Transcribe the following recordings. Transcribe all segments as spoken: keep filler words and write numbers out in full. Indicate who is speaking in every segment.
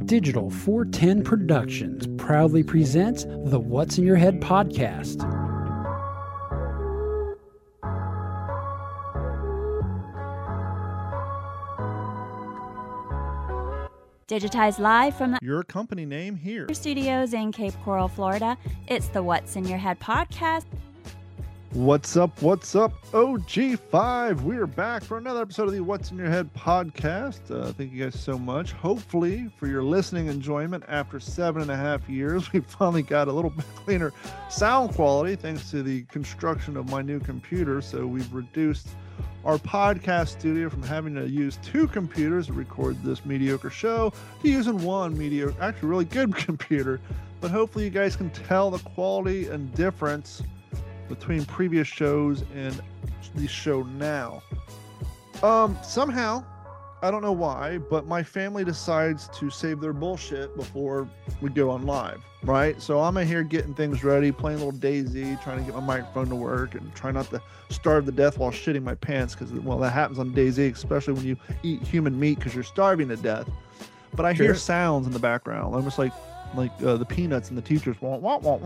Speaker 1: Digital four ten Productions proudly presents the What's in Your Head podcast.
Speaker 2: Digitized live from the
Speaker 3: Your company name here.
Speaker 2: studios in Cape Coral, Florida. It's the What's in Your Head podcast.
Speaker 3: What's up? What's up? O G five. We're back for another episode of the What's in Your Head podcast. Uh, thank you guys so much. Hopefully, for your listening enjoyment, after seven and a half years, we finally got a little bit cleaner sound quality thanks to the construction of my new computer. So we've reduced our podcast studio from having to use two computers to record this mediocre show to using one mediocre, actually really good computer. But hopefully you guys can tell the quality and difference between previous shows and the show now. Um, somehow, I don't know why, but my family decides to save their bullshit before we go on live, right? So I'm in here getting things ready, playing a little DayZ, trying to get my microphone to work and try not to starve to death while shitting my pants because, well, that happens on DayZ, especially when you eat human meat because you're starving to death. But I
Speaker 4: Sure.
Speaker 3: hear sounds in the background, almost like like uh, the Peanuts and the teachers. I'm like, what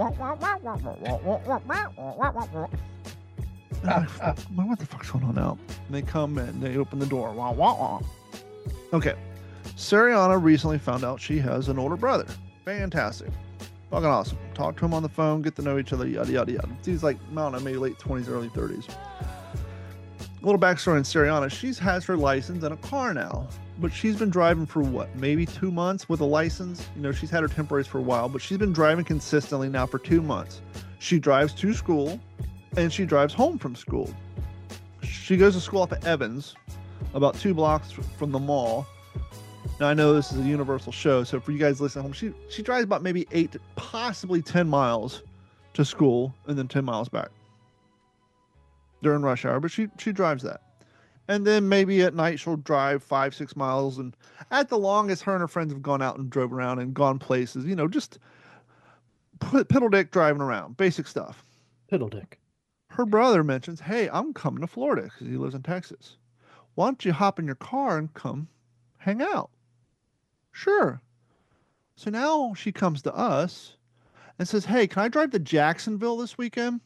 Speaker 3: the fuck's going on now? And they come in, they open the door. Okay. Sariana recently found out she has an older brother. Fantastic. Fucking awesome. Talk to him on the phone, get to know each other, yada, yada, yada. He's like, I don't know, maybe late twenties, early thirties. A little backstory on Sariana. She has her license and a car now. But she's been driving for what, maybe two months with a license? You know, she's had her temporaries for a while, but she's been driving consistently now for two months. She drives to school and she drives home from school. She goes to school off of Evans, about two blocks from the mall. Now, I know this is a universal show, so for you guys listening home, she, she drives about maybe eight to possibly ten miles to school and then ten miles back during rush hour, but she, she drives that. And then maybe at night she'll drive five, six miles. And at the longest, her and her friends have gone out and drove around and gone places, you know, just piddle dick driving around, basic stuff.
Speaker 4: Piddle dick.
Speaker 3: Her brother mentions, hey, I'm coming to Florida because he lives in Texas. Why don't you hop in your car and come hang out? Sure. So now she comes to us and says, hey, can I drive to Jacksonville this weekend?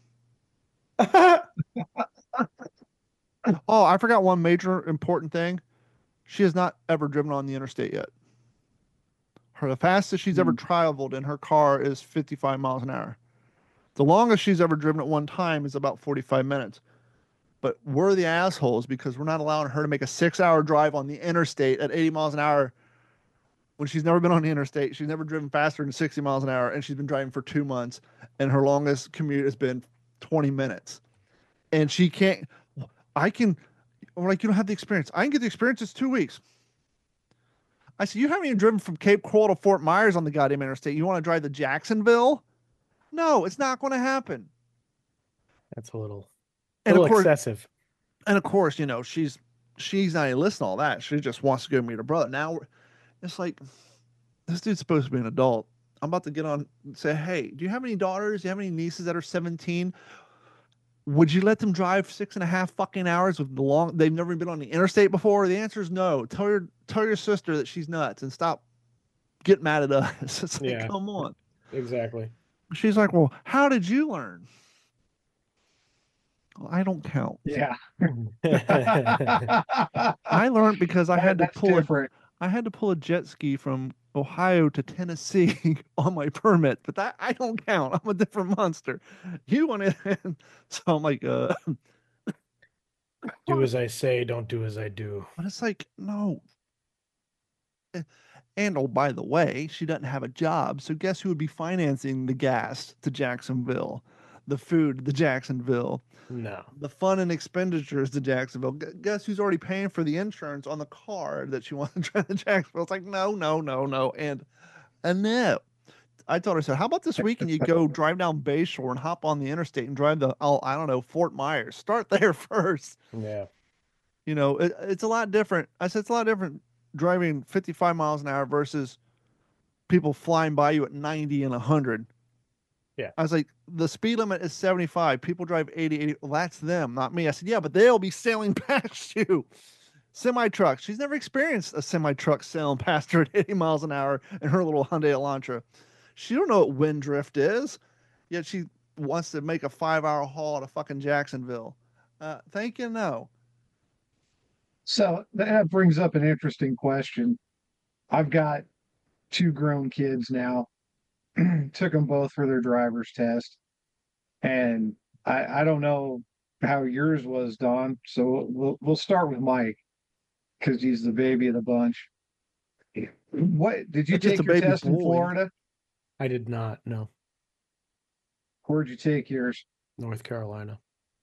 Speaker 3: Oh, I forgot one major important thing. She has not ever driven on the interstate yet. Her the fastest she's mm. ever traveled in her car is fifty-five miles an hour. The longest she's ever driven at one time is about forty-five minutes. But we're the assholes because we're not allowing her to make a six-hour drive on the interstate at eighty miles an hour when she's never been on the interstate. She's never driven faster than sixty miles an hour, and she's been driving for two months, and her longest commute has been twenty minutes. And she can't... I can, I'm like, you don't have the experience. I can get the experience. It's two weeks. I said, you haven't even driven from Cape Coral to Fort Myers on the goddamn interstate. You want to drive to Jacksonville? No, it's not going to happen.
Speaker 4: That's a little,
Speaker 3: and
Speaker 4: a little
Speaker 3: of course,
Speaker 4: excessive.
Speaker 3: And of course, you know, she's, she's not even listening to all that. She just wants to go meet her brother. Now we're, it's like, this dude's supposed to be an adult. I'm about to get on and say, hey, do you have any daughters? Do you have any nieces that are seventeen? Would you let them drive six and a half fucking hours with the long? They've never been on the interstate before. The answer is no. Tell your tell your sister that she's nuts and stop getting mad at us. It's like,
Speaker 4: yeah,
Speaker 3: come on.
Speaker 4: Exactly.
Speaker 3: She's like, well, how did you learn? Well, I don't count.
Speaker 5: Yeah.
Speaker 3: I learned because I
Speaker 5: that,
Speaker 3: had to pull
Speaker 5: different.
Speaker 3: a, I had to pull a jet ski from Ohio to Tennessee on my permit, but that I don't count. I'm a different monster. You want it? So I'm like, uh,
Speaker 4: do as I say, don't do as I do.
Speaker 3: but it's like, no. And oh, by the way, she doesn't have a job. So guess who would be financing the gas to Jacksonville, the food to Jacksonville,
Speaker 4: No.
Speaker 3: the fun and expenditures to Jacksonville? Gu- Guess who's already paying for the insurance on the car that she wants to drive to Jacksonville? It's like, no, no, no, no. And, and no. I told her, I said, how about this weekend you go drive down Bayshore and hop on the interstate and drive the, oh, I don't know, Fort Myers. Start there first.
Speaker 4: Yeah.
Speaker 3: You know, it, it's a lot different. I said, it's a lot different driving fifty-five miles an hour versus people flying by you at ninety and one hundred.
Speaker 4: Yeah.
Speaker 3: I was like, the speed limit is seventy-five. People drive eighty, eighty. Well, that's them, not me. I said, yeah, but they'll be sailing past you. Semi truck. She's never experienced a semi truck sailing past her at eighty miles an hour in her little Hyundai Elantra. She don't know what wind drift is, yet she wants to make a five hour haul to fucking Jacksonville. Uh, thank you, no.
Speaker 5: So that brings up an interesting question. I've got two grown kids now. Took them both for their driver's test. And I, I don't know how yours was, Don. So we'll we'll start with Mike because he's the baby of the bunch. What did you
Speaker 3: It's just
Speaker 5: take
Speaker 3: a
Speaker 5: your
Speaker 3: baby
Speaker 5: test in
Speaker 3: boy.
Speaker 5: Florida?
Speaker 4: I did not. No,
Speaker 5: Where'd you take yours?
Speaker 4: North Carolina.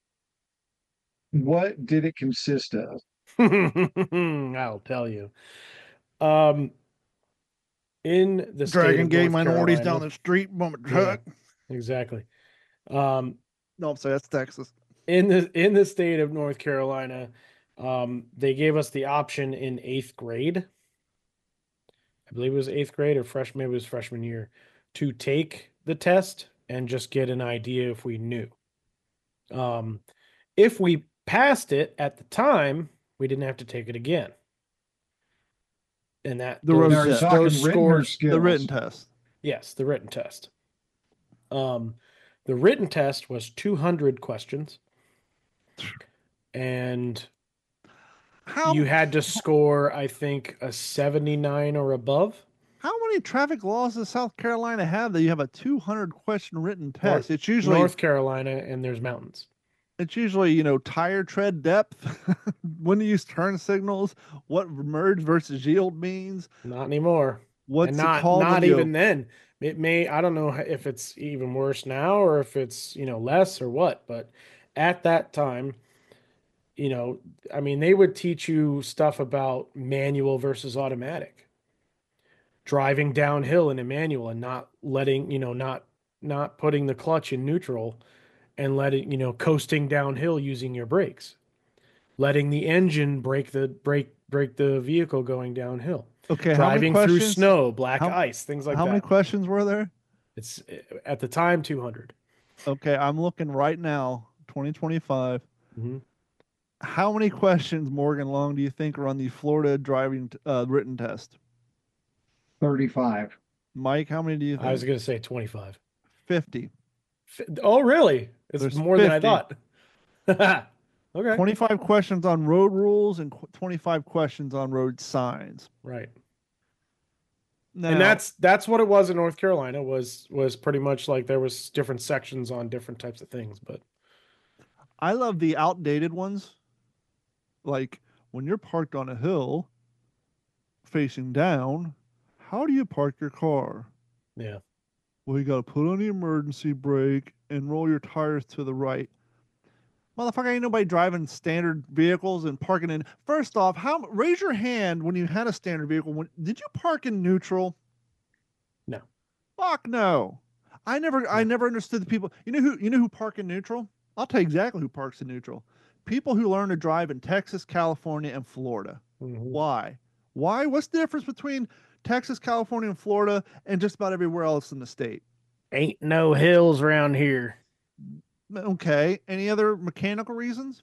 Speaker 5: What did it consist of?
Speaker 4: I'll tell you. Um, in the state
Speaker 3: Dragon
Speaker 4: of
Speaker 3: gay
Speaker 4: North
Speaker 3: minorities down
Speaker 4: Carolina-
Speaker 3: the street, bumping
Speaker 4: Yeah.
Speaker 3: truck.
Speaker 4: Exactly. Um,
Speaker 3: No, I'm sorry, that's Texas.
Speaker 4: in the in the state of North Carolina, um, they gave us the option in eighth grade. I believe it was eighth grade or freshman, maybe it was freshman year, to take the test and just get an idea if we knew. Um, if we passed it at the time, we didn't have to take it again. And that
Speaker 3: The
Speaker 4: those,
Speaker 3: road
Speaker 5: Now, are you
Speaker 3: test.
Speaker 5: talking
Speaker 4: those
Speaker 5: written or
Speaker 4: scores,
Speaker 5: skills?
Speaker 3: The written test.
Speaker 4: yes, the written test. Um, the written test was two hundred questions, and
Speaker 3: How
Speaker 4: you had to score, I think, a seventy-nine or above.
Speaker 3: how many traffic laws does South Carolina have that you have a two hundred question written test?
Speaker 4: North-
Speaker 3: it's usually
Speaker 4: North Carolina, and there's mountains.
Speaker 3: it's usually, you know, tire tread depth, when to use turn signals, what merge versus yield means,
Speaker 4: Not anymore.
Speaker 3: what's
Speaker 4: and
Speaker 3: it
Speaker 4: not
Speaker 3: called
Speaker 4: not
Speaker 3: when you-
Speaker 4: even then. It may, I don't know if it's even worse now or if it's, you know, less or what, but at that time, you know, I mean, they would teach you stuff about manual versus automatic, driving downhill in a manual and not letting, you know, not not putting the clutch in neutral and letting, you know, coasting downhill using your brakes, letting the engine break the break break the vehicle going downhill,
Speaker 3: Okay,
Speaker 4: driving
Speaker 3: how many
Speaker 4: through
Speaker 3: questions?
Speaker 4: snow, black
Speaker 3: how-
Speaker 4: ice, things like
Speaker 3: how
Speaker 4: that.
Speaker 3: many questions were there?
Speaker 4: It's at the time two hundred.
Speaker 3: Okay, I'm looking right now, twenty twenty-five.
Speaker 4: Mhm.
Speaker 3: How many questions, Morgan Long, do you think are on the Florida driving t- uh, written test?
Speaker 5: thirty-five.
Speaker 3: Mike, how many do you think?
Speaker 4: I was going to say twenty-five.
Speaker 3: fifty.
Speaker 4: F- Oh, really? It's
Speaker 3: There's
Speaker 4: more than I
Speaker 3: fifty.
Speaker 4: thought. Okay.
Speaker 3: twenty-five questions on road rules and qu- twenty-five questions on road signs.
Speaker 4: Right.
Speaker 3: Now,
Speaker 4: And that's that's what it was in North Carolina was was pretty much like there was different sections on different types of things, but
Speaker 3: I love the outdated ones. Like when you're parked on a hill facing down, how do you park your car?
Speaker 4: yeah.
Speaker 3: Well, you got to put on the emergency brake and roll your tires to the right. Motherfucker, ain't nobody driving standard vehicles and parking in. First off, how raise your hand when you had a standard vehicle. When did you park in neutral?
Speaker 4: No.
Speaker 3: Fuck no. I never I
Speaker 4: No.
Speaker 3: never understood the people. You know who you know who park in neutral? I'll tell you exactly who parks in neutral. People who learn to drive in Texas, California, and Florida.
Speaker 4: Mhm.
Speaker 3: Why? Why? What's the difference between Texas, California, and Florida and just about everywhere else in the state?
Speaker 4: Ain't no hills around here.
Speaker 3: Okay. Any other mechanical reasons?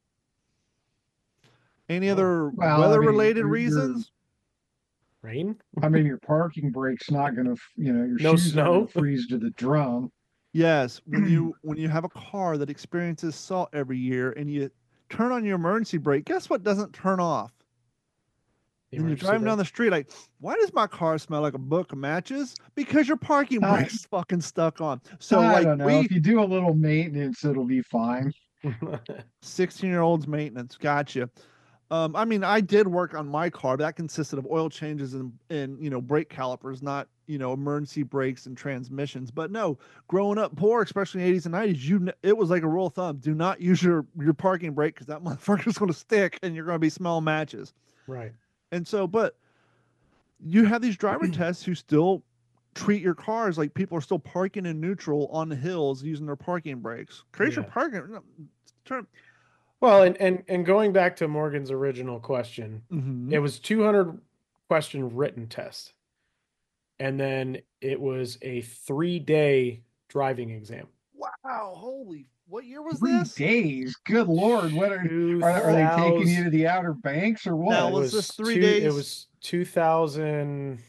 Speaker 3: Any
Speaker 4: Oh.
Speaker 3: other
Speaker 5: Well, I
Speaker 3: weather
Speaker 5: mean,
Speaker 3: related
Speaker 5: you're- you're-
Speaker 3: reasons?
Speaker 4: Rain?
Speaker 5: I mean, your parking brake's not going to, you know, your
Speaker 4: No
Speaker 5: shoes aren't gonna
Speaker 4: snow?
Speaker 5: freeze to the drum.
Speaker 3: Yes. When you when you have a car that experiences salt every year and you turn on your emergency brake, guess what doesn't turn off?
Speaker 4: The
Speaker 3: And you're
Speaker 4: emergency
Speaker 3: driving down
Speaker 4: brake?
Speaker 3: the street like, why does my car smell like a book of matches? Because your parking
Speaker 5: Uh,
Speaker 3: brake's fucking stuck on. So
Speaker 5: I
Speaker 3: like
Speaker 5: don't know.
Speaker 3: we
Speaker 5: If you do a little maintenance, it'll be fine.
Speaker 3: sixteen year olds maintenance. Gotcha. Um, I mean, I did work on my car, but that consisted of oil changes and, and, you know, brake calipers, not, you know, emergency brakes and transmissions. But no, growing up poor, especially in the eighties and nineties, you, kn- it was like a rule of thumb. Do not use your, your parking brake because that motherfucker's going to stick and you're going to be smelling matches.
Speaker 4: Right.
Speaker 3: And so, but you have these driver tests who still treat your cars like people are still parking in neutral on the hills using their parking brakes. Create your
Speaker 4: Yeah.
Speaker 3: parking. no, Turn,
Speaker 4: Well, and, and and going back to Morgan's original question,
Speaker 3: Mhm.
Speaker 4: it was two hundred question written test. And then it was a three day driving exam.
Speaker 3: Wow, holy What year was
Speaker 5: Three
Speaker 3: this?
Speaker 5: days. Good Lord. What are, are, are they taking you to the Outer Banks or what?
Speaker 3: Now,
Speaker 4: It
Speaker 3: was
Speaker 4: was
Speaker 3: this three
Speaker 4: two,
Speaker 3: days?
Speaker 4: It was two thousand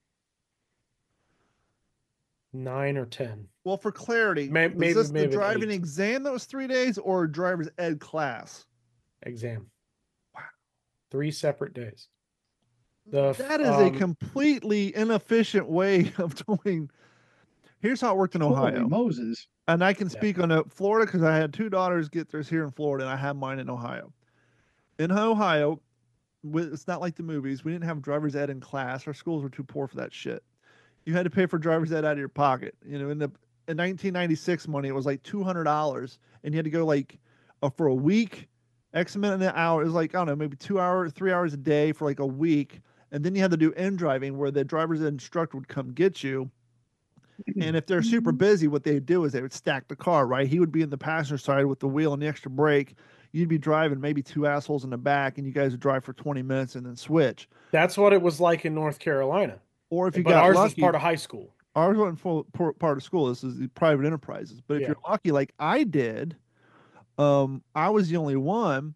Speaker 4: nine or ten.
Speaker 3: Well, for clarity,
Speaker 4: May-
Speaker 3: was
Speaker 4: maybe-
Speaker 3: this
Speaker 4: maybe
Speaker 3: the driving
Speaker 4: eight.
Speaker 3: exam that was three days or driver's ed class?
Speaker 4: Exam.
Speaker 3: Wow.
Speaker 4: Three separate days. The f-
Speaker 3: That is a
Speaker 4: um,
Speaker 3: completely inefficient way of doing. Here's how it worked in
Speaker 5: Holy
Speaker 3: Ohio.
Speaker 5: Moses.
Speaker 3: And I can
Speaker 4: Yeah.
Speaker 3: speak on it, Florida, because I had two daughters get theirs here in Florida, and I have mine in Ohio. In Ohio, wi- it's not like the movies. We didn't have driver's ed in class. Our schools were too poor for that shit. You had to pay for driver's ed out of your pocket. You know, in the in nineteen ninety-six money, it was like two hundred dollars, and you had to go like uh, for a week, X amount an hour. It was like I don't know, maybe two hours, three hours a day for like a week, and then you had to do in driving, where the driver's ed instructor would come get you. And if they're super busy, what they'd do is they would stack the car, right? He would be in the passenger side with the wheel and the extra brake. You'd be driving maybe two assholes in the back, and you guys would drive for twenty minutes and then switch.
Speaker 4: That's what it was like in North Carolina.
Speaker 3: Or if you
Speaker 4: but
Speaker 3: got
Speaker 4: ours
Speaker 3: lucky,
Speaker 4: was part of high school.
Speaker 3: ours wasn't full por- part of school. This is the private enterprises. But if
Speaker 4: Yeah.
Speaker 3: you're lucky, like I did, um, I was the only one.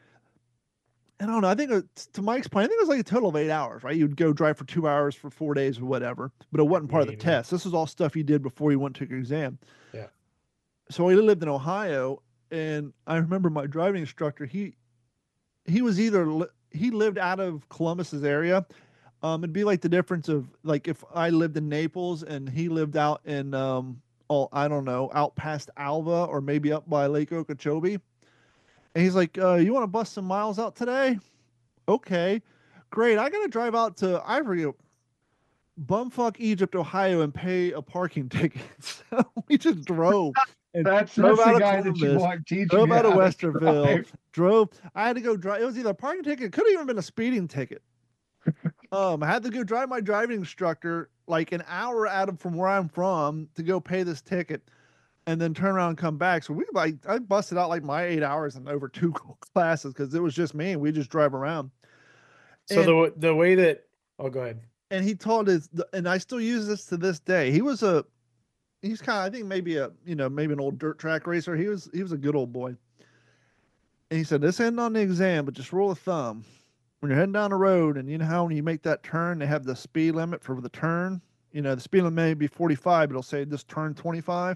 Speaker 3: And I don't know. I think it, to Mike's point, I think it was like a total of eight hours, right? You'd go drive for two hours for four days or whatever, but it wasn't part of
Speaker 4: Maybe.
Speaker 3: the test. This was all stuff you did before you went to your exam.
Speaker 4: Yeah.
Speaker 3: So I lived in Ohio, and I remember my driving instructor. He he was either li- he lived out of Columbus's area. Um, it'd be like the difference of like if I lived in Naples and he lived out in um, oh I don't know, out past Alva or maybe up by Lake Okeechobee. And he's like, uh, "You want to bust some miles out today? Okay, great. I gotta drive out to I forget bumfuck Egypt, Ohio, and pay a parking ticket." So we just drove. And
Speaker 5: That's,
Speaker 3: drove
Speaker 5: that's
Speaker 3: out
Speaker 5: the
Speaker 3: of
Speaker 5: guy that you
Speaker 3: Columbus,
Speaker 5: want teaching
Speaker 3: drove
Speaker 5: you
Speaker 3: out of
Speaker 5: how to
Speaker 3: Westerville.
Speaker 5: drive.
Speaker 3: Drove. I had to go drive. It was either a parking ticket. Could have even been a speeding ticket. um, I had to go drive my driving instructor like an hour out of from where I'm from to go pay this ticket, and then turn around and come back. So we like I busted out like my eight hours and over two classes because it was just me and we just drive around.
Speaker 4: So
Speaker 3: And-
Speaker 4: the the way that oh go ahead.
Speaker 3: and he told us, and I still use this to this day. He was a, he's kind of, I think maybe a, you know, maybe an old dirt track racer. He was, he was a good old boy. And he said, this ain't on the exam, but just rule of thumb. When you're heading down the road and you know how when you make that turn, they have the speed limit for the turn. You know, the speed limit may be forty-five, but it'll say just turn twenty-five.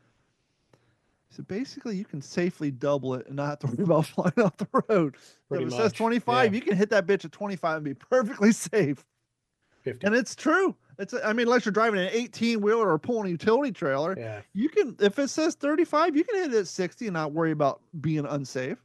Speaker 3: So basically, you can safely double it and not have to worry about flying off the road. So
Speaker 4: Pretty
Speaker 3: if it says
Speaker 4: much,
Speaker 3: twenty-five,
Speaker 4: yeah.
Speaker 3: you can hit that bitch at twenty-five and be perfectly safe.
Speaker 4: fifty.
Speaker 3: And it's true. It's, I mean, unless you're driving an eighteen wheeler or pulling a utility trailer,
Speaker 4: Yeah.
Speaker 3: you can, if it says thirty-five, you can hit it at sixty and not worry about being unsafe.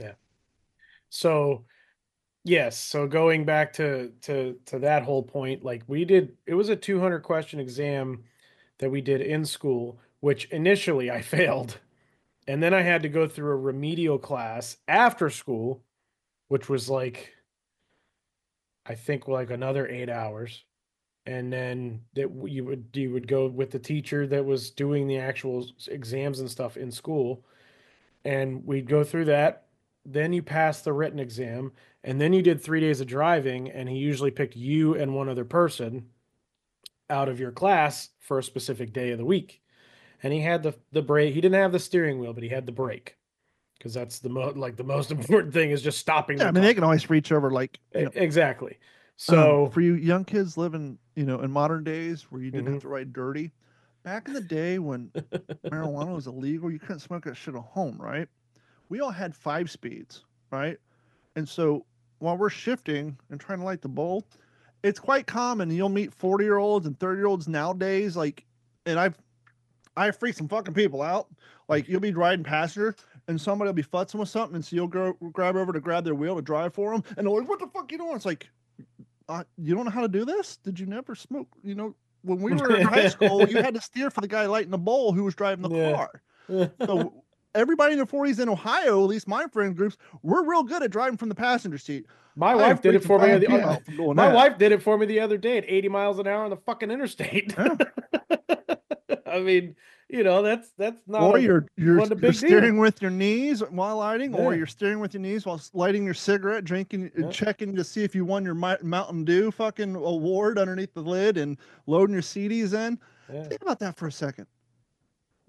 Speaker 4: So yes, so going back to to to that whole point, like we did, it was a two hundred question exam that we did in school, which initially I failed. And then I had to go through a remedial class after school, which was like I think like another eight hours. And then that you would you would go with the teacher that was doing the actual s- exams and stuff in school, and we'd go through that. Then you passed the written exam, and then you did three days of driving, and he usually picked you and one other person out of your class for a specific day of the week. And he had the the brake. He didn't have the steering wheel, but he had the brake, because that's the mo like the most important thing is just stopping.
Speaker 3: Yeah,
Speaker 4: the
Speaker 3: I mean, they
Speaker 4: car.
Speaker 3: can always reach over, like, you know,
Speaker 4: E- exactly.
Speaker 3: um,
Speaker 4: So
Speaker 3: for you young kids living, you know, in modern days where you didn't
Speaker 4: Mhm.
Speaker 3: have to ride dirty, back in the day when marijuana was illegal, you couldn't smoke that shit at home, right? We all had five speeds, right? And so while we're shifting and trying to light the bowl, it's quite common. You'll meet forty year olds and thirty year olds nowadays. Like, and I've, I freak some fucking people out. Like, you'll be riding passenger and somebody will be futzing with something. And so you'll go grab over to grab their wheel to drive for them. And they're like, what the fuck you doing? It's like, uh, you don't know how to do this? Did you never smoke? You know, when we were in high school, you had to steer for the guy lighting the bowl who was driving the
Speaker 4: Yeah.
Speaker 3: car. So everybody in their forties in Ohio, at least my friend groups, we're real good at driving from the passenger seat.
Speaker 4: my
Speaker 3: I
Speaker 4: wife did it
Speaker 3: freaked
Speaker 4: for me.
Speaker 3: five
Speaker 4: The,
Speaker 3: people
Speaker 4: uh,
Speaker 3: out from doing
Speaker 4: my
Speaker 3: that.
Speaker 4: wife did it for me the other day at eighty miles an hour on the fucking interstate.
Speaker 3: Yeah.
Speaker 4: I mean, you know, that's that's not.
Speaker 3: Or
Speaker 4: a-
Speaker 3: you're you're,
Speaker 4: wasn't a
Speaker 3: you're
Speaker 4: big deal.
Speaker 3: steering with your knees while lighting, or
Speaker 4: Yeah.
Speaker 3: you're steering with your knees while s- lighting your cigarette, drinking,
Speaker 4: Yeah.
Speaker 3: checking to see if you won your Mi- Mountain Dew fucking award underneath the lid, and loading your C Ds in.
Speaker 4: Yeah.
Speaker 3: Think about that for a second.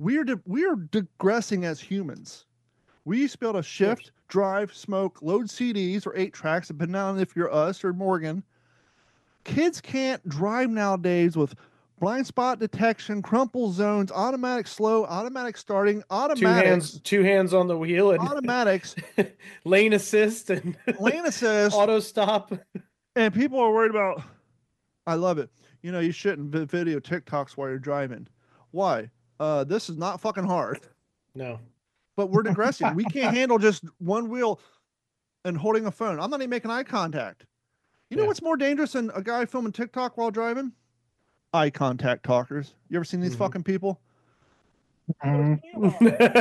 Speaker 3: we're di- we're digressing as humans. We used to be able to shift, drive, smoke, load C Ds or eight tracks, depending on if you're us or Morgan. Kids can't drive nowadays with blind spot detection, crumple zones, automatic slow, automatic starting,
Speaker 4: Two hands,
Speaker 3: automatics,
Speaker 4: two hands on the wheel, and
Speaker 3: automatics,
Speaker 4: lane assist and
Speaker 3: lane assist,
Speaker 4: auto stop.
Speaker 3: and people are worried about. I love it. You know, you shouldn't vi- video TikToks while you're driving. Why? Uh, this is not fucking hard.
Speaker 4: No.
Speaker 3: But we're digressing. We can't handle just one wheel and holding a phone. I'm not even making eye contact. You know
Speaker 4: Yeah.
Speaker 3: what's more dangerous than a guy filming TikTok while driving? Eye contact talkers. You ever seen these
Speaker 4: Mhm.
Speaker 3: fucking people?
Speaker 5: Mhm.
Speaker 3: What's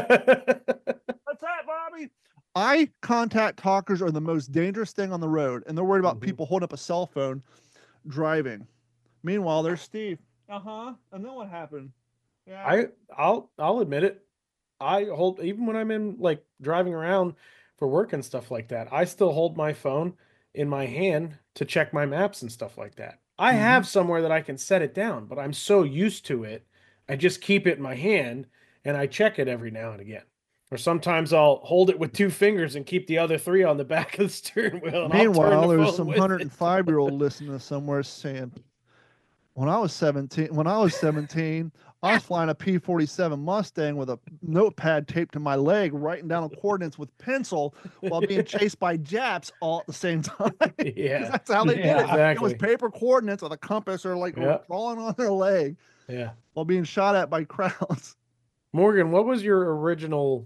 Speaker 3: that, Bobby? Eye contact talkers are the most dangerous thing on the road, and they're worried about
Speaker 4: Mhm.
Speaker 3: people holding up a cell phone driving. Meanwhile, there's Steve. Uh-huh. And then what happened? Yeah.
Speaker 4: I I'll I'll admit it. I hold even when I'm in like driving around for work and stuff like that. I still hold my phone in my hand to check my maps and stuff like that. I
Speaker 3: Mhm.
Speaker 4: have somewhere that I can set it down, but I'm so used to it, I just keep it in my hand and I check it every now and again. Or sometimes I'll hold it with two fingers and keep the other three on the back of the steering wheel. And I'll turn
Speaker 3: Meanwhile,
Speaker 4: the
Speaker 3: there's
Speaker 4: phone
Speaker 3: some
Speaker 4: with it.
Speaker 3: one hundred five year old listening to somewhere saying, when I was seventeen, when I was seventeen, I was flying a P forty-seven Mustang with a notepad taped to my leg, writing down the coordinates with pencil while being chased by Japs all at the same time. 'Cause
Speaker 4: Yeah,
Speaker 3: that's how they did it.
Speaker 4: exactly.
Speaker 3: It was paper coordinates with a compass or like
Speaker 4: Yep.
Speaker 3: drawing on their leg
Speaker 4: Yeah.
Speaker 3: while being shot at by crowds.
Speaker 4: Morgan, what was your original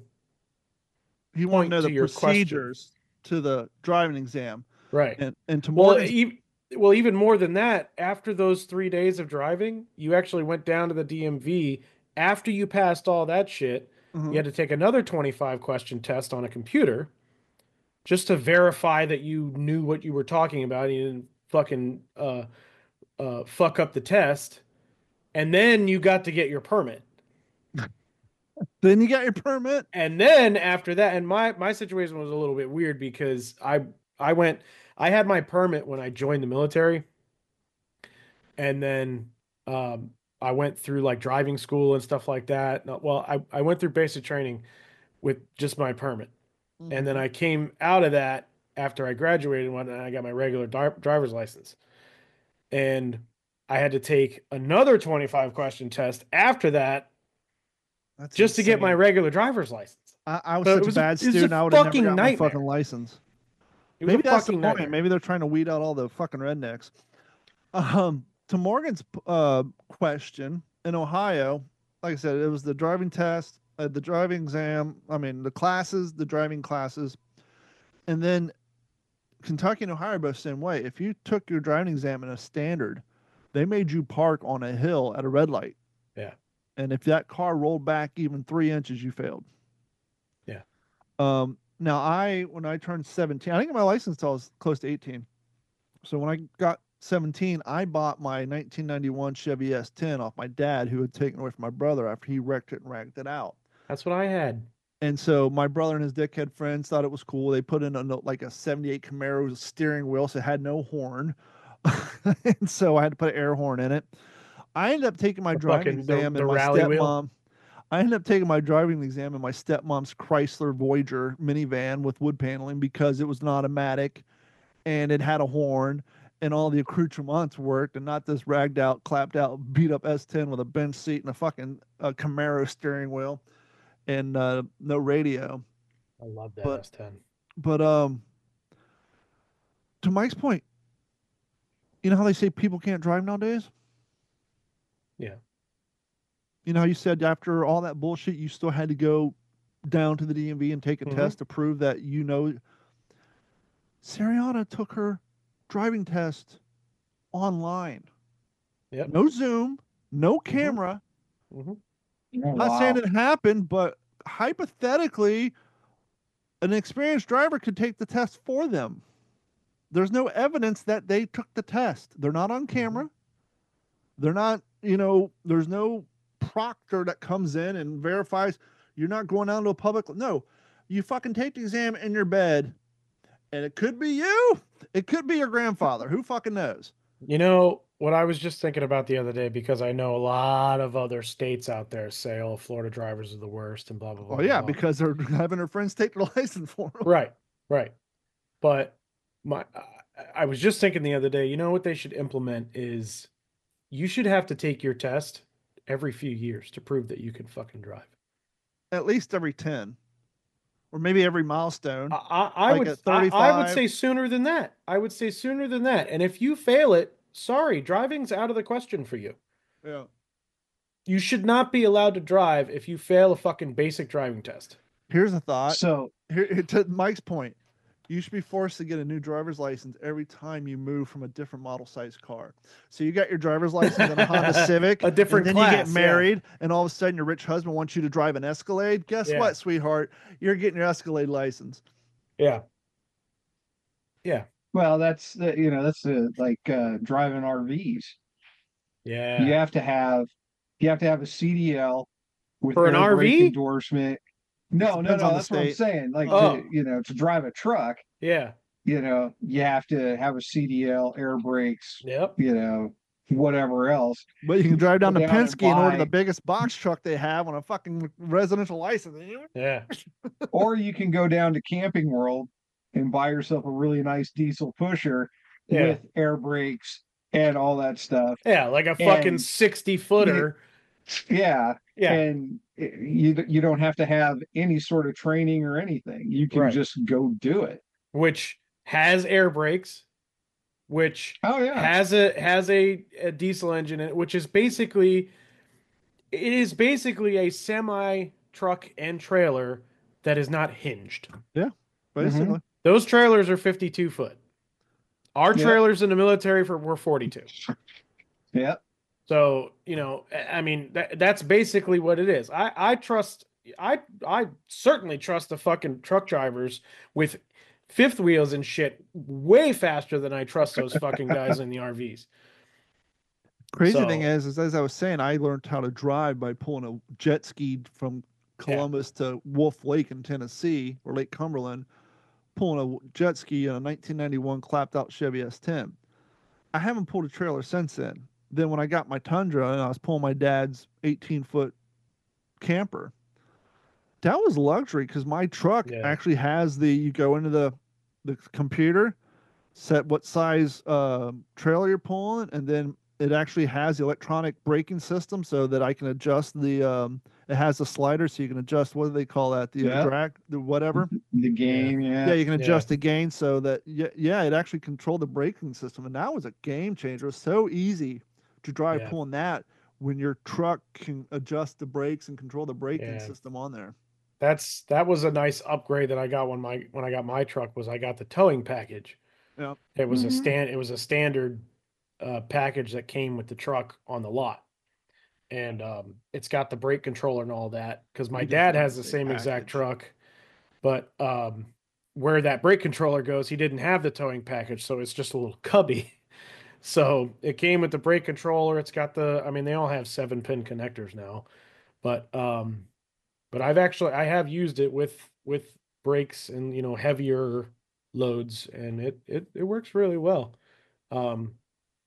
Speaker 3: He wanted
Speaker 4: point
Speaker 3: to know
Speaker 4: to
Speaker 3: the
Speaker 4: your question?
Speaker 3: procedures to the driving exam.
Speaker 4: Right.
Speaker 3: And and to
Speaker 4: Well,
Speaker 3: Morgan's
Speaker 4: e- well, even more than that, after those three days of driving, you actually went down to the D M V. After you passed all that shit,
Speaker 3: Mhm.
Speaker 4: you had to take another twenty-five question test on a computer just to verify that you knew what you were talking about. And you didn't fucking uh, uh, fuck up the test. And then you got to get your permit.
Speaker 3: Then you got your permit.
Speaker 4: And then after that, and my my situation was a little bit weird because I I went I had my permit when I joined the military, and then um, I went through like driving school and stuff like that. No, well, I I went through basic training with just my permit, and then
Speaker 3: Mhm.
Speaker 4: I came out of that after I graduated when I got my regular di- driver's license, and I had to take another twenty-five question test after that
Speaker 3: That's
Speaker 4: just to get my
Speaker 3: insane.
Speaker 4: regular driver's license.
Speaker 3: I, I was
Speaker 4: So it
Speaker 3: such a
Speaker 4: was a-
Speaker 3: bad
Speaker 4: it was a
Speaker 3: student. I would have never
Speaker 4: fucking
Speaker 3: got my
Speaker 4: nightmare.
Speaker 3: fucking license.
Speaker 4: It was
Speaker 3: Maybe
Speaker 4: a
Speaker 3: that's the
Speaker 4: fucking
Speaker 3: point.
Speaker 4: nightmare.
Speaker 3: Maybe they're trying to weed out all the fucking rednecks. Um, to Morgan's uh, question, in Ohio, like I said, it was the driving test, uh, the driving exam. I mean, the classes, the driving classes, and then Kentucky and Ohio are both the same way. If you took your driving exam in a standard, they made you park on a hill at a red light.
Speaker 4: Yeah.
Speaker 3: And if that car rolled back even three inches, you failed.
Speaker 4: Yeah.
Speaker 3: Um, now I, when I turned seventeen, I didn't get my license till I was close to eighteen. So when I got seventeen, I bought my nineteen ninety-one Chevy S ten off my dad, who had taken it away from my brother after he wrecked it and ragged it out.
Speaker 4: That's what I had.
Speaker 3: And so my brother and his dickhead friends thought it was cool. They put in a like a seventy-eight Camaro steering wheel, so it had no horn. And so I had to put an air horn in it. I ended up taking my
Speaker 4: The
Speaker 3: driving
Speaker 4: fucking- the-
Speaker 3: exam
Speaker 4: the
Speaker 3: in my
Speaker 4: rally wheel?
Speaker 3: stepmom. I ended up taking my driving exam in my stepmom's Chrysler Voyager minivan with wood paneling because it was an automatic and it had a horn and all the accoutrements worked and not this ragged out, clapped out, beat up S ten with a bench seat and a fucking uh, Camaro steering wheel and uh, no radio.
Speaker 4: I love that
Speaker 3: But-
Speaker 4: S ten.
Speaker 3: But um, to Mike's point, you know how they say people can't drive nowadays?
Speaker 4: Yeah.
Speaker 3: You know how you said after all that bullshit, you still had to go down to the D M V and take a
Speaker 4: Mhm.
Speaker 3: test to prove that you know. Sariana took her driving test online.
Speaker 4: Yep.
Speaker 3: No Zoom, no camera.
Speaker 4: Mm-hmm.
Speaker 5: Oh,
Speaker 3: I'm not
Speaker 5: wow.
Speaker 3: saying it happened, but hypothetically, an experienced driver could take the test for them. There's no evidence that they took the test. They're not on camera. They're not, you know, there's no proctor that comes in and verifies you're not going out into a public. No, you fucking take the exam in your bed, and it could be you. It could be your grandfather. Who fucking knows?
Speaker 4: You know, what I was just thinking about the other day, because I know a lot of other states out there say, "Oh, Florida drivers are the worst," and blah blah blah.
Speaker 3: Well, yeah,
Speaker 4: blah.
Speaker 3: because they're having their friends take their license for them.
Speaker 4: Right, right. But my, I was just thinking the other day. You know what they should implement is, you should have to take your test every few years to prove that you can fucking drive.
Speaker 3: At least every ten, or maybe every milestone.
Speaker 4: I, I, I
Speaker 3: Like
Speaker 4: would,
Speaker 3: at
Speaker 4: I, I would
Speaker 3: thirty-five.
Speaker 4: say sooner than that. I would say sooner than that. And if you fail it, sorry, driving's out of the question for you.
Speaker 3: Yeah.
Speaker 4: You should not be allowed to drive if you fail a fucking basic driving test.
Speaker 3: Here's a thought.
Speaker 5: So
Speaker 3: Here, to Mike's point, you should be forced to get a new driver's license every time you move from a different model size car. So you got your driver's license in a Honda Civic,
Speaker 4: A different
Speaker 3: and then you
Speaker 4: class,
Speaker 3: get
Speaker 4: yeah.
Speaker 3: married, and all of a sudden your rich husband wants you to drive an Escalade. Guess
Speaker 4: Yeah.
Speaker 3: what, sweetheart? You're getting your Escalade license.
Speaker 4: Yeah. Yeah.
Speaker 5: well, that's the you know that's the like uh, driving R Vs.
Speaker 4: Yeah.
Speaker 5: You have to have you have to have a C D L with
Speaker 4: For an
Speaker 5: air
Speaker 4: R
Speaker 5: brake
Speaker 4: V?
Speaker 5: endorsement. No, no,
Speaker 3: Depends
Speaker 5: no.
Speaker 3: on the
Speaker 5: That's what I'm
Speaker 3: state.
Speaker 5: saying. Like
Speaker 4: Oh.
Speaker 5: to, you know, to drive a truck,
Speaker 4: Yeah.
Speaker 5: you know, you have to have a C D L, air brakes,
Speaker 4: Yep.
Speaker 5: you know, whatever else.
Speaker 3: But you can drive down
Speaker 5: Go
Speaker 3: to
Speaker 5: down and
Speaker 3: Penske and order the
Speaker 5: buy-
Speaker 3: biggest box truck they have on a fucking residential license.
Speaker 4: Yeah.
Speaker 5: Or you can go down to Camping World and buy yourself a really nice diesel pusher
Speaker 4: Yeah.
Speaker 5: with air brakes and all that stuff.
Speaker 4: Yeah. Like a fucking
Speaker 5: And-
Speaker 4: sixty footer.
Speaker 5: Yeah.
Speaker 4: Yeah.
Speaker 5: And it- you you don't have to have any sort of training or anything. You can
Speaker 4: Right.
Speaker 5: just go do it.
Speaker 4: Which has air brakes, which
Speaker 5: Oh yeah.
Speaker 4: has a has a, a diesel engine in it, which is basically it is basically a semi truck and trailer that is not hinged.
Speaker 3: Basically.
Speaker 4: Those trailers are fifty-two foot. Our
Speaker 5: Yeah.
Speaker 4: trailers in the military for were forty-two.
Speaker 5: Yeah.
Speaker 4: So, you know, I I mean, that, that's basically what it is. I, I trust, I, I certainly trust the fucking truck drivers with fifth wheels and shit way faster than I trust those fucking guys in the R Vs.
Speaker 3: Crazy
Speaker 4: So-
Speaker 3: thing is, is, as I was saying, I learned how to drive by pulling a jet ski from Columbus to Wolf Lake in Tennessee, or Lake Cumberland, pulling a jet ski in a nineteen ninety-one clapped out Chevy S ten. I haven't pulled a trailer since then. Then when I got my Tundra and I was pulling my dad's eighteen foot camper, that was luxury because my truck
Speaker 4: Yeah.
Speaker 3: actually has the, you go into the, the computer, set what size uh, trailer you're pulling, and then it actually has the electronic braking system so that I can adjust the, um, it has a slider so you can adjust, what do they call that? The
Speaker 5: Yeah.
Speaker 3: uh, drag, the whatever.
Speaker 5: The game, yeah.
Speaker 3: Yeah, you can
Speaker 4: Yeah.
Speaker 3: adjust the gain so that, yeah, yeah, it actually controlled the braking system. And that was a game changer. It was so easy to drive
Speaker 4: Yeah.
Speaker 3: pulling that when your truck can adjust the brakes and control the braking
Speaker 4: Yeah.
Speaker 3: system on there.
Speaker 4: That's that was a nice upgrade that I got when my when I got my truck was I got the towing package.
Speaker 3: Yep.
Speaker 4: It was a
Speaker 5: Mhm.
Speaker 4: stand it was a standard uh, package that came with the truck on the lot. And um, it's got the brake controller and all that because my
Speaker 3: We just
Speaker 4: dad
Speaker 3: got
Speaker 4: has
Speaker 3: the
Speaker 4: the
Speaker 3: same
Speaker 4: same exact
Speaker 3: package.
Speaker 4: truck, but um, where that brake controller goes, he didn't have the towing package, so it's just a little cubby. So it came with the brake controller. It's got the, I mean, they all have seven pin connectors now, but um, but I've actually I have used it with with brakes and you know heavier loads, and it it it works really well. Um,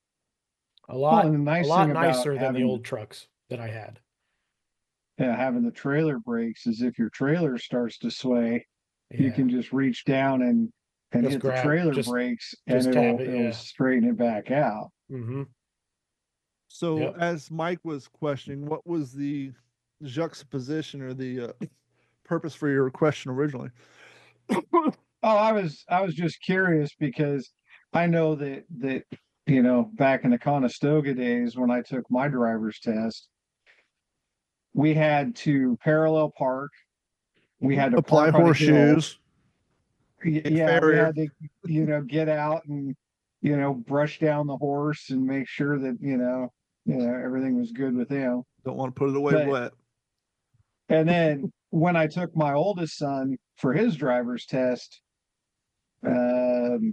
Speaker 4: a lot
Speaker 5: and the nice
Speaker 4: a lot
Speaker 5: thing about
Speaker 4: nicer than the
Speaker 5: having-
Speaker 4: old trucks that I had.
Speaker 5: Yeah, having the trailer brakes is if your trailer starts to sway, you
Speaker 4: Yeah.
Speaker 5: can just reach down and and
Speaker 4: Just
Speaker 5: hit
Speaker 4: grab-
Speaker 5: the trailer
Speaker 4: just-
Speaker 5: brakes and
Speaker 4: just
Speaker 5: it'll,
Speaker 4: tap it,
Speaker 5: it'll
Speaker 4: yeah.
Speaker 5: straighten it back out.
Speaker 4: Mm-hmm.
Speaker 3: So
Speaker 4: Yep.
Speaker 3: as Mike was questioning, what was the juxtaposition or the uh, purpose for your question originally?
Speaker 5: Oh, I was I was just curious because I know that that you know back in the Conestoga days when I took my driver's test, we had to parallel park. We had to
Speaker 3: Apply
Speaker 5: park on a hill.
Speaker 3: horseshoes.
Speaker 5: Y-
Speaker 3: Get
Speaker 5: Yeah, we
Speaker 3: farrier.
Speaker 5: had to, you know, get out and, you know, brush down the horse and make sure that, you know, you know, everything was good with him.
Speaker 3: Don't want to put it away
Speaker 5: But-
Speaker 3: wet.
Speaker 5: And then when I took my oldest son for his driver's test, um,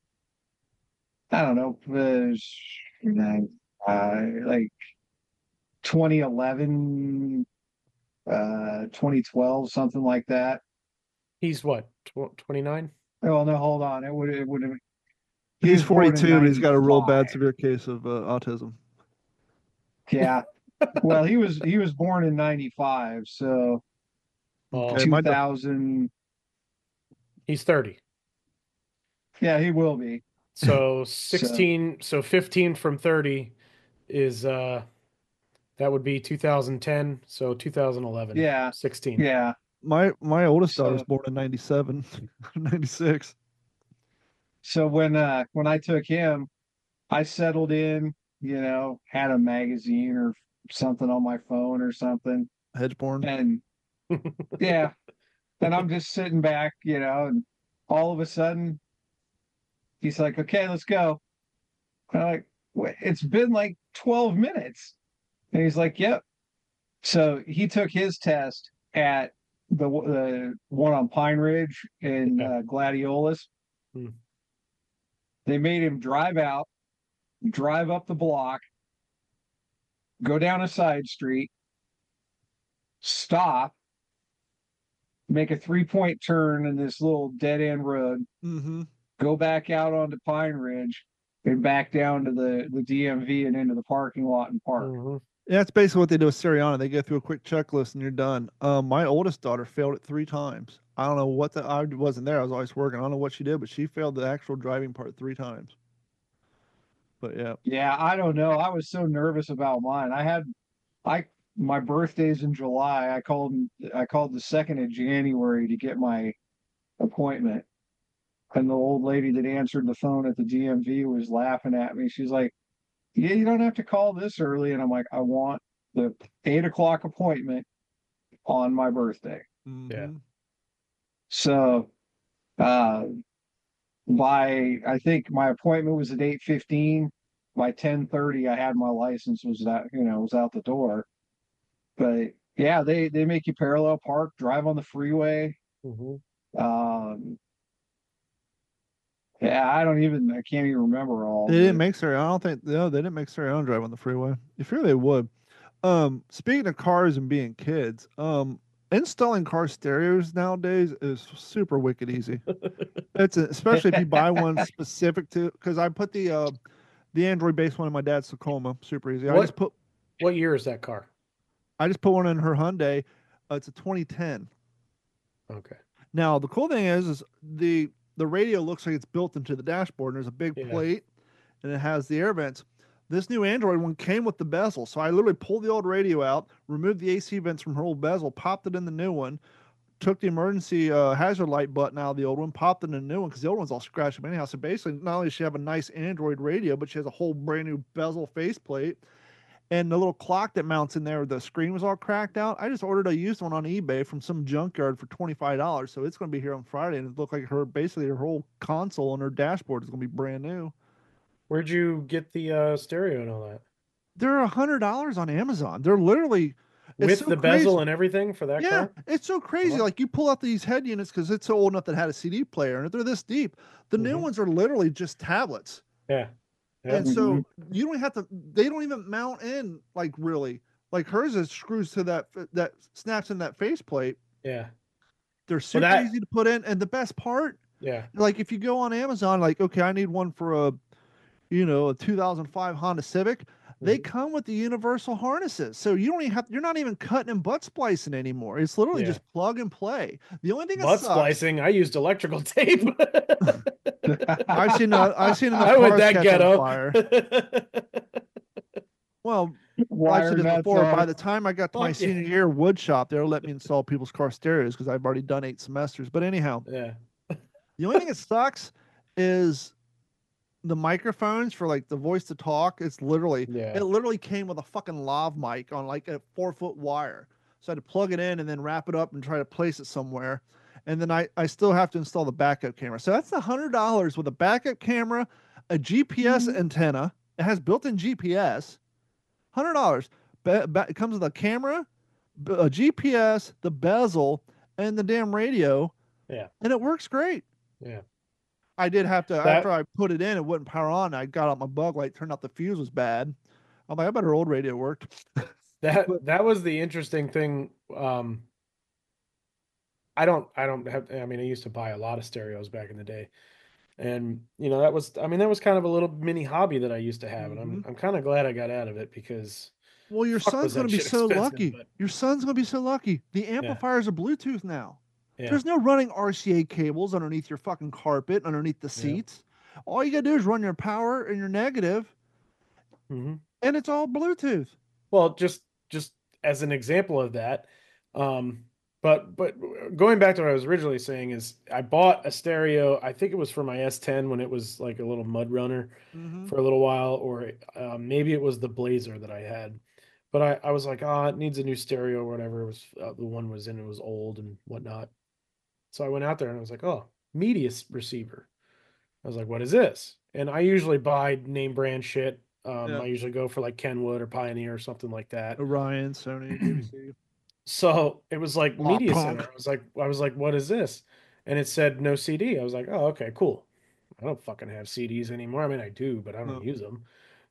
Speaker 5: I don't know, it was uh, like twenty eleven, uh, twenty twelve, something like that.
Speaker 4: He's what, twenty-nine?
Speaker 5: Oh no, hold on. It would it would have
Speaker 3: He's
Speaker 5: was born in
Speaker 3: forty-two, but he's got a real bad,
Speaker 5: ninety-five.
Speaker 3: severe case of uh, autism.
Speaker 5: Yeah. Well, he was he was born in ninety-five, so
Speaker 4: Well,
Speaker 3: Okay, my da-
Speaker 5: two thousand.
Speaker 4: he's thirty.
Speaker 5: Yeah, he will be.
Speaker 4: So sixteen, so fifteen from thirty is uh that would be two thousand ten, so two thousand eleven.
Speaker 5: Yeah.
Speaker 4: sixteen.
Speaker 5: Yeah.
Speaker 3: my my oldest
Speaker 5: So-
Speaker 3: daughter's born in ninety-seven, ninety-six.
Speaker 5: So when uh when I took him, I settled in, you know, had a magazine or something on my phone or something.
Speaker 3: Hedge born.
Speaker 5: And yeah. And I'm just sitting back, you know, and all of a sudden he's like, okay, let's go. And I'm like, "Wait, it's been like twelve minutes. And he's like, yep. So he took his test at the the one on Pine Ridge in
Speaker 4: Yeah.
Speaker 5: uh, Gladiolus.
Speaker 4: Hmm.
Speaker 5: They made him drive out, drive up the block, go down a side street, stop, make a three point turn in this little dead end road,
Speaker 3: Mm-hmm.
Speaker 5: go back out onto Pine Ridge, and back down to the, the D M V and into the parking lot and park.
Speaker 4: Mhm.
Speaker 3: Yeah, that's basically what they do with Sirianna. They go through a quick checklist and you're done. Um, my oldest daughter failed it three times. I don't know what the I wasn't there. I was always working. I don't know what she did, but she failed the actual driving part three times. But yeah,
Speaker 5: Yeah, I don't know. I was so nervous about mine. I had, I my birthday's in July. I called I called the second of January to get my appointment, and the old lady that answered the phone at the D M V was laughing at me. She's like, "Yeah, you don't have to call this early." And I'm like, "I want the eight o'clock appointment on my birthday."
Speaker 3: Mhm.
Speaker 5: So, uh, by I think my appointment was at eight fifteen. By ten thirty, I had my license was out, you know, was out the door. But yeah, they they make you parallel park, drive on the freeway.
Speaker 4: Mhm.
Speaker 5: Um, yeah, I don't even I can't even remember all.
Speaker 3: They
Speaker 5: of
Speaker 3: didn't
Speaker 5: it.
Speaker 3: make Sirianna. I don't think no, they didn't make Sirianna drive on the freeway. You figure they would. Um, speaking of cars and being kids, um, installing car stereos nowadays is super wicked easy. It's a, especially if you buy one specific to because I put the uh the Android based one in my dad's Tacoma. Super easy. I
Speaker 4: What-
Speaker 3: just put
Speaker 4: What year is that car?
Speaker 3: I just put one in her Hyundai. Uh, it's a twenty ten.
Speaker 4: Okay.
Speaker 3: Now the cool thing is, is the the radio looks like it's built into the dashboard. And there's a big
Speaker 4: Yeah.
Speaker 3: plate, and it has the air vents. This new Android one came with the bezel, so I literally pulled the old radio out, removed the A C vents from her old bezel, popped it in the new one, took the emergency uh, hazard light button out of the old one, popped it in the new one because the old one's all scratched up anyhow. So basically, not only does she have a nice Android radio, but she has a whole brand new bezel faceplate. And the little clock that mounts in there, the screen was all cracked out. I just ordered a used one on eBay from some junkyard for twenty-five dollars. So it's going to be here on Friday. And it looked like her, basically her whole console and her dashboard is going to be brand new.
Speaker 4: Where'd you get the uh, stereo and all that?
Speaker 3: They're one hundred dollars on Amazon. They're literally, it's
Speaker 4: With
Speaker 3: so
Speaker 4: the bezel
Speaker 3: crazy.
Speaker 4: and everything for that
Speaker 3: Yeah,
Speaker 4: car?
Speaker 3: it's so crazy.
Speaker 4: Wow.
Speaker 3: Like you pull out these head units because it's so old enough that it had a C D player and they're this deep. The new
Speaker 4: Mhm.
Speaker 3: ones are literally just tablets.
Speaker 4: Yeah. Yeah.
Speaker 3: And so you don't have to, they don't even mount in like really. Like hers is screws to that, that snaps in that faceplate.
Speaker 4: Yeah.
Speaker 3: They're super
Speaker 4: that-
Speaker 3: easy to put in. And the best part,
Speaker 4: Yeah.
Speaker 3: like if you go on Amazon, like, okay, I need one for a, you know, a two thousand five Honda Civic. They
Speaker 4: Mhm.
Speaker 3: come with the universal harnesses. So you don't even have, you're not even cutting and butt splicing anymore. It's literally
Speaker 4: Yeah.
Speaker 3: just plug and play. The only thing that
Speaker 4: Butt
Speaker 3: sucks,
Speaker 4: splicing. I used electrical tape.
Speaker 3: I've seen, uh, I've seen enough
Speaker 4: I went
Speaker 3: cars
Speaker 4: that
Speaker 3: catch on
Speaker 4: ghetto.
Speaker 3: fire. Well, I
Speaker 5: Wire
Speaker 3: said this
Speaker 5: nuts
Speaker 3: before. By
Speaker 5: off.
Speaker 3: the time I got to my
Speaker 4: Fuck yeah.
Speaker 3: senior year wood shop, they'll let me install people's car stereos because I've already done eight semesters. But anyhow,
Speaker 4: Yeah.
Speaker 3: the only thing that sucks is the microphones for like the voice to talk. It's literally,
Speaker 4: Yeah.
Speaker 3: it literally came with a fucking lav mic on like a four foot wire. So I had to plug it in and then wrap it up and try to place it somewhere. And then I, I still have to install the backup camera. So that's a hundred dollars with a backup camera, a G P S antenna. It has built-in G P S. Hundred dollars. Be- be- it comes with a camera, b- a G P S, the bezel, and the damn radio.
Speaker 4: Yeah.
Speaker 3: And it works great.
Speaker 4: Yeah.
Speaker 3: I did have to
Speaker 4: That-
Speaker 3: after I put it in, it wouldn't power on. I got out my bug light, turned out the fuse was bad. I'm like, I bet her old radio worked.
Speaker 4: That
Speaker 3: But-
Speaker 4: that was the interesting thing. Um, I don't I don't have I mean I used to buy a lot of stereos back in the day. And you know, that was I mean, that was kind of a little mini hobby that I used to have, and
Speaker 3: hmm
Speaker 4: I'm I'm kind of glad I got out of it because
Speaker 3: Well, your
Speaker 4: fuck
Speaker 3: son's
Speaker 4: was
Speaker 3: going
Speaker 4: that
Speaker 3: to be
Speaker 4: shit
Speaker 3: so
Speaker 4: expensive.
Speaker 3: lucky.
Speaker 4: But
Speaker 3: Your son's going to be so lucky. The
Speaker 4: yeah,
Speaker 3: amplifiers are Bluetooth now.
Speaker 4: yeah,
Speaker 3: There's no running R C A cables underneath your fucking carpet, underneath the
Speaker 4: yeah.
Speaker 3: seats. All you got to do is run your power and your negative,
Speaker 4: hmm
Speaker 3: and it's all Bluetooth.
Speaker 4: Well, just just as an example of that, um, but but going back to what I was originally saying is I bought a stereo. I think it was for my S ten when it was like a little mud runner
Speaker 3: Mm-hmm.
Speaker 4: for a little while, or um, maybe it was the Blazer that I had. But I, I was like, oh, it needs a new stereo or whatever. It was uh, the one was in, it was old and whatnot. So I went out there and I was like, oh, media s- receiver. I was like, what is this? And I usually buy name brand shit. Um,
Speaker 3: Yeah.
Speaker 4: I usually go for like Kenwood or Pioneer or something like that.
Speaker 3: Orion, Sony, J V C.
Speaker 4: So it was like
Speaker 3: Aw,
Speaker 4: Media Center.
Speaker 3: punk.
Speaker 4: I was like, I was like, what is this? And it said no C D. I was like, oh, okay, cool. I don't fucking have C Ds anymore. I mean, I do, but I don't
Speaker 3: No.
Speaker 4: use them.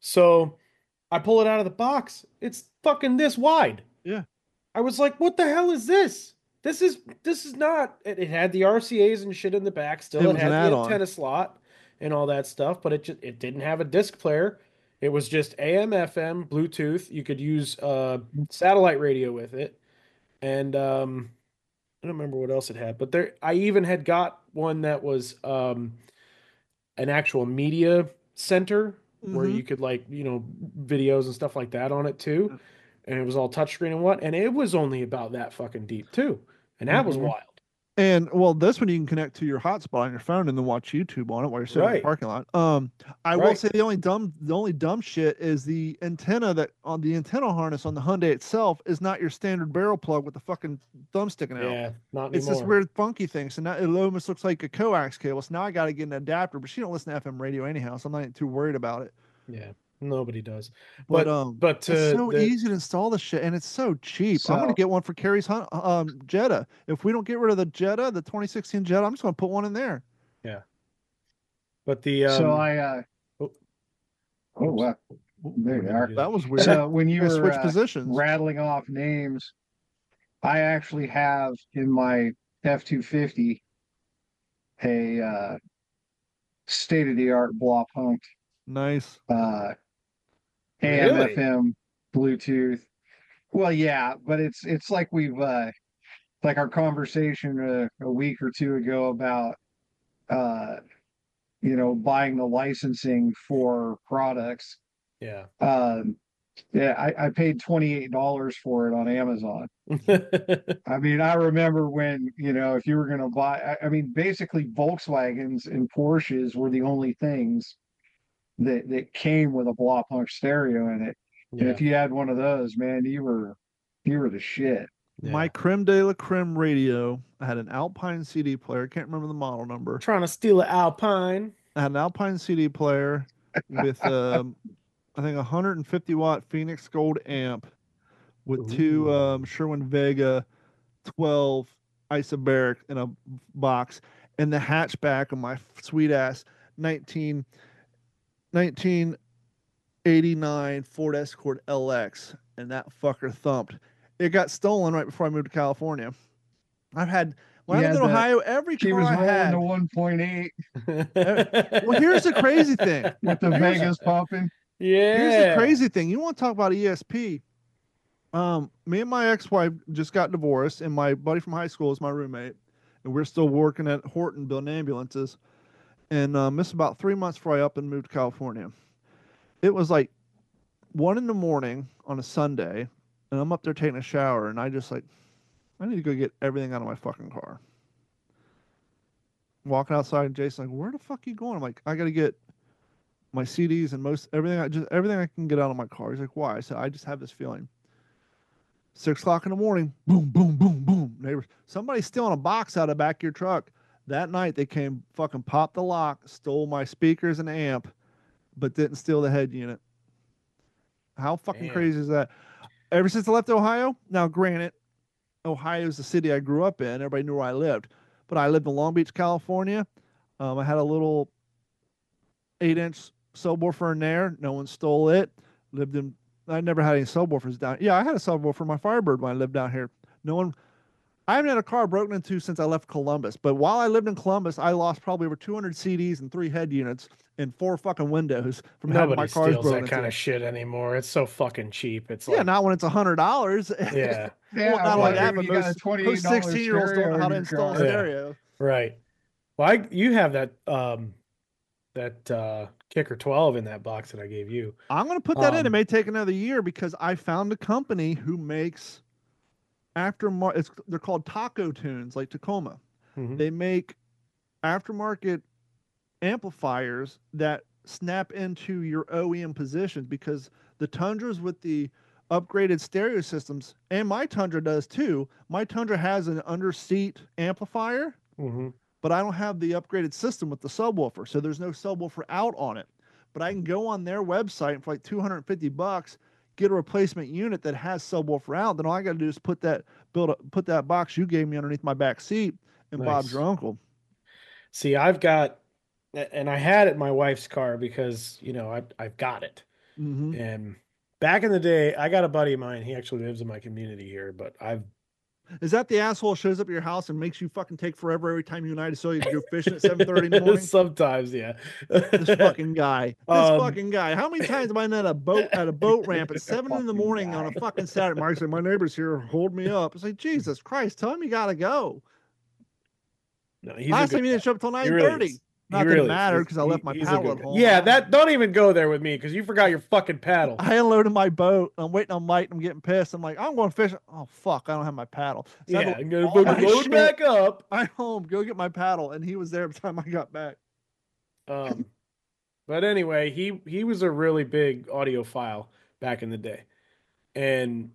Speaker 4: So I pull it out of the box. It's fucking this wide.
Speaker 3: Yeah.
Speaker 4: I was like, what the hell is this? This is this is not it, it had the R C As and shit in the back still.
Speaker 3: It
Speaker 4: It
Speaker 3: was an
Speaker 4: had the
Speaker 3: add-on.
Speaker 4: antenna slot and all that stuff, but it just it didn't have a disc player. It was just A M, F M, Bluetooth. You could use uh satellite radio with it. And um I don't remember what else it had, but there I even had got one that was um an actual media center where
Speaker 3: Mm-hmm.
Speaker 4: you could like, you know, videos and stuff like that on it too. And it was all touchscreen and what, and it was only about that fucking deep too. And that was
Speaker 5: Mhm.
Speaker 4: wild.
Speaker 3: And well, this one you can connect to your hotspot on your phone and then watch YouTube on it while you're sitting in the
Speaker 4: Right.
Speaker 3: parking lot. Um, I will
Speaker 4: Right.
Speaker 3: say the only dumb, the only dumb shit is the antenna that on the antenna harness on the Hyundai itself is not your standard barrel plug with the fucking thumb sticking out.
Speaker 4: Yeah, not
Speaker 3: It's this
Speaker 4: anymore.
Speaker 3: weird funky thing. So now it almost looks like a coax cable. So now I got to get an adapter, but she don't listen to F M radio anyhow, so I'm not too worried about it.
Speaker 4: Yeah, nobody does.
Speaker 3: But
Speaker 4: But
Speaker 3: um,
Speaker 4: but
Speaker 3: it's
Speaker 4: to
Speaker 3: so
Speaker 4: the
Speaker 3: easy to install this shit, and it's so cheap. I'm gonna
Speaker 5: So,
Speaker 3: get one for Carrie's Hun- um Jetta. If we don't get rid of the Jetta, the twenty sixteen Jetta, I'm just gonna put one in there.
Speaker 4: yeah, but the
Speaker 5: so
Speaker 4: um
Speaker 5: I, uh,
Speaker 4: oh,
Speaker 5: oh,
Speaker 4: oops.
Speaker 5: wow.
Speaker 4: Oh,
Speaker 5: There
Speaker 4: what
Speaker 5: you
Speaker 4: did I
Speaker 5: are.
Speaker 4: do
Speaker 3: That
Speaker 4: there?
Speaker 3: was weird.
Speaker 5: So when you
Speaker 3: I
Speaker 5: were
Speaker 3: switched
Speaker 5: uh,
Speaker 3: positions.
Speaker 5: rattling off names, I actually have in my F two fifty a uh, state-of-the-art blah punk
Speaker 3: Nice.
Speaker 5: uh, A M
Speaker 4: Really?
Speaker 5: F M Bluetooth. Well, yeah, but it's it's like we've uh, like our conversation a, a week or two ago about uh, you know buying the licensing for products.
Speaker 4: Yeah.
Speaker 5: Um, yeah, I, I paid twenty-eight dollars for it on Amazon. I mean, I remember when, you know, if you were going to buy, I, I mean, basically Volkswagens and Porsches were the only things that that came with a blah punk stereo in it. And
Speaker 4: Yeah.
Speaker 5: if you had one of those, man, you were you were the shit.
Speaker 3: My
Speaker 4: Yeah.
Speaker 3: creme de la creme radio. I had an Alpine C D player. Can't remember the model number.
Speaker 4: Trying to steal an Alpine.
Speaker 3: I had an Alpine C D player with um, I think a one hundred fifty watt Phoenix Gold amp with two
Speaker 4: Ooh.
Speaker 3: um, Sherwin Vega twelve isobaric in a box, and the hatchback of my sweet ass nineteen nineteen eighty-nine Ford Escort L X, and that fucker thumped. It got stolen right before I moved to California. I've had when I
Speaker 5: Yeah,
Speaker 3: lived in
Speaker 5: the-
Speaker 3: Ohio, every
Speaker 5: He
Speaker 3: car
Speaker 5: was
Speaker 3: I
Speaker 5: rolling
Speaker 3: had.
Speaker 5: to one point eight
Speaker 3: Well, here's the crazy thing.
Speaker 5: with the
Speaker 3: Here's-
Speaker 5: Vegas pumping.
Speaker 4: Yeah.
Speaker 3: Here's the crazy thing. You want to talk about E S P? Um, me and my ex-wife just got divorced, and my buddy from high school is my roommate, and we're still working at Horton building ambulances. And um, this is about three months before I up and moved to California. It was like one in the morning on a Sunday, and I'm up there taking a shower, and I just like, I need to go get everything out of my fucking car. Walking outside, and Jason's like, "Where the fuck you going?" I'm like, "I got to get my C Ds and most everything. I just everything I can get out of my car." He's like, "Why?" I said, "I just have this feeling." Six o'clock in the morning, boom, boom, boom, boom. Neighbors, somebody's stealing a box out of the back of your truck. That night, they came, fucking popped the lock, stole my speakers and amp, but didn't steal the head unit. How fucking
Speaker 4: Damn.
Speaker 3: crazy is that? Ever since I left Ohio, now granted, Ohio is the city I grew up in. Everybody knew where I lived, but I lived in Long Beach, California. Um, I had a little eight-inch subwoofer in there. No one stole it. Lived in. I never had any subwoofers down. Yeah, I had a subwoofer in my Firebird when I lived down here. No one. I haven't had a car broken into since I left Columbus. But while I lived in Columbus, I lost probably over two hundred C Ds and three head units and four fucking windows from having
Speaker 4: Nobody
Speaker 3: my cars
Speaker 4: steals
Speaker 3: broken
Speaker 4: that kind
Speaker 3: into.
Speaker 4: of shit anymore. It's so fucking cheap. It's
Speaker 3: Yeah,
Speaker 4: like,
Speaker 3: not when it's a hundred dollars.
Speaker 4: yeah,
Speaker 5: Yeah,
Speaker 3: Well, not
Speaker 5: well,
Speaker 3: like that, but
Speaker 5: you got a
Speaker 3: most,
Speaker 5: twenty-eight
Speaker 3: most
Speaker 5: dollar
Speaker 3: sixteen year olds don't know
Speaker 5: stereo
Speaker 3: how
Speaker 5: in
Speaker 3: to
Speaker 5: your
Speaker 3: install a
Speaker 5: car.
Speaker 4: Yeah.
Speaker 3: stereo.
Speaker 4: right. Well, I, you have that um that uh Kicker twelve in that box that I gave you.
Speaker 3: I'm going to put that in. It
Speaker 4: Um,
Speaker 3: may take another year because I found a company who makes aftermarket. It's they're called Taco Tunes, like Tacoma.
Speaker 4: Mhm.
Speaker 3: They make aftermarket amplifiers that snap into your O E M positions because the Tundras with the upgraded stereo systems, and my Tundra does too. My Tundra has an under seat amplifier,
Speaker 4: Mhm.
Speaker 3: but I don't have the upgraded system with the subwoofer, so there's no subwoofer out on it. But I can go on their website and for like two hundred fifty bucks get a replacement unit that has subwoofer out. Then all I got to do is put that build a, put that box you gave me underneath my back seat, and
Speaker 4: Nice.
Speaker 3: Bob's your uncle.
Speaker 4: See, I've got, and I had it in my wife's car because, you know, I, I've got it.
Speaker 3: Mm-hmm.
Speaker 4: And back in the day, I got a buddy of mine. He actually lives in my community here, but I've,
Speaker 3: Is that the asshole shows up at your house and makes you fucking take forever every time you and I decide you go fishing at seven thirty in the morning?
Speaker 4: sometimes, yeah.
Speaker 3: This fucking guy. This
Speaker 4: Um,
Speaker 3: fucking guy. How many times have I been at a boat at a boat ramp at seven in the
Speaker 5: Fucking
Speaker 3: morning on a
Speaker 5: guy.
Speaker 3: fucking Saturday? Mark said, "My neighbor's here. Hold me up." It's like, Jesus Christ, tell him you gotta go.
Speaker 4: No, he's a
Speaker 3: Last
Speaker 4: good
Speaker 3: time he didn't
Speaker 4: guy.
Speaker 3: show up till
Speaker 4: He
Speaker 3: nine
Speaker 4: really
Speaker 3: thirty.
Speaker 4: is. He
Speaker 3: Not that
Speaker 4: really
Speaker 3: it
Speaker 4: is.
Speaker 3: mattered
Speaker 4: He's-
Speaker 3: because I left
Speaker 4: he-
Speaker 3: my
Speaker 4: he's a
Speaker 3: paddle
Speaker 4: good
Speaker 3: at
Speaker 4: guy.
Speaker 3: home.
Speaker 4: Yeah, that don't even go there with me because you forgot your fucking paddle.
Speaker 3: I unloaded my boat. I'm waiting on light. I'm getting pissed. I'm like, I'm going fishing. Oh fuck, I don't have my paddle. So I
Speaker 4: Yeah,
Speaker 3: go,
Speaker 4: I'm gonna
Speaker 3: all
Speaker 4: fucking
Speaker 3: my
Speaker 4: load
Speaker 3: shit-
Speaker 4: back up.
Speaker 3: I'm home. Go get my paddle, and he was there by the time I got back.
Speaker 4: Um, but anyway, he he was a really big audiophile back in the day, and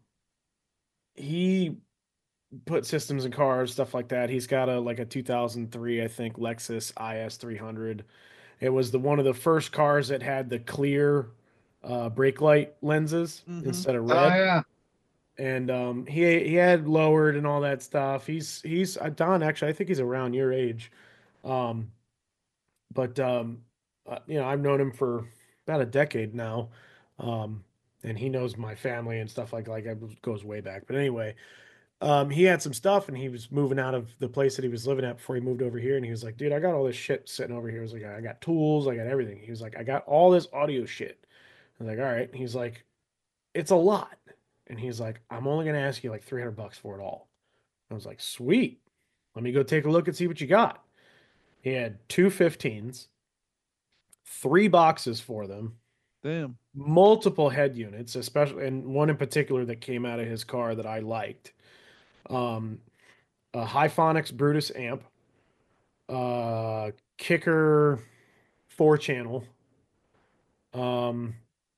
Speaker 4: he put systems in cars, stuff like that. He's got a like a two thousand three, I think, Lexus I S three hundred. It was the one of the first cars that had the clear uh, brake light lenses
Speaker 3: Mhm.
Speaker 4: instead of
Speaker 5: Oh
Speaker 4: red.
Speaker 5: yeah.
Speaker 4: And um, he he had lowered and all that stuff. He's he's uh, Don. Actually, I think he's around your age. Um, but um, uh, you know, I've known him for about a decade now, um, and he knows my family and stuff like like it goes way back. But anyway, um, he had some stuff, and he was moving out of the place that he was living at before he moved over here. And he was like, "Dude, I got all this shit sitting over here." I was like, "I got tools, I got everything." He was like, "I got all this audio shit." I was like, "All right." And he's like, "It's a lot." And he's like, "I'm only gonna ask you like three hundred bucks for it all." I was like, "Sweet. Let me go take a look and see what you got." He had two fifteens, three boxes for them,
Speaker 3: Damn.
Speaker 4: multiple head units, especially, and one in particular that came out of his car that I liked. Um, a Hyphonics Brutus amp, uh, Kicker four channel, um,